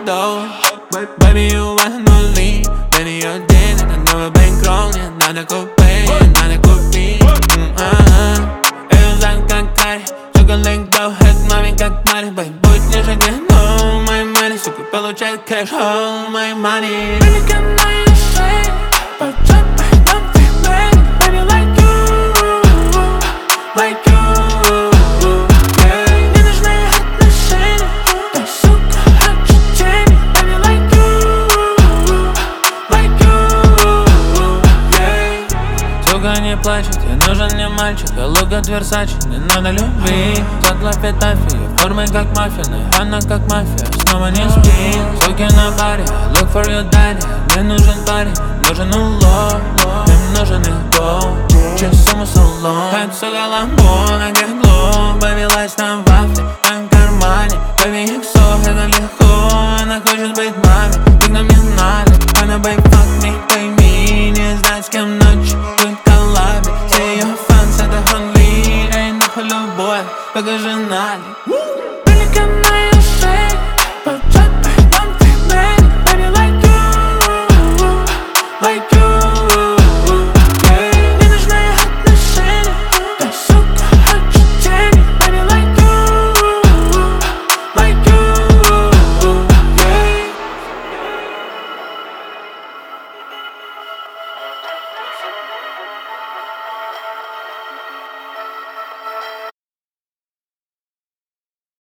доу. Baby, you want нули, baby, your день, это новый бэнкролл. Не надо купить, надо купить. Эльзан как Карри, сука, линкдоу, хэт маме как Мари. Бэй, будь ниже, где no, my money, сука, получает кэш, all my money. Baby, can I say, but jump, don't be ready, baby, like you, like you. Не плачет, ей нужен не мальчик, а лук от Версачи. Не надо любви, светлая фитофия, формы как маффины, она как мафия, снова не спи. Суки на баре, look for your daddy. Мне нужен парень, нужен улов, им нужен их гол, через сумму салон. Хэт, сука, ламбо, на гегло, повелась на вафле, в моем кармане, baby, иксов, это легко. Она хочет быть мамой, ты нам не надо, она, baby, fuck me, пойми, не знать, с кем ночью. Все ее фанс, это Хонли, эй, нахуй любовь, покажи Нали.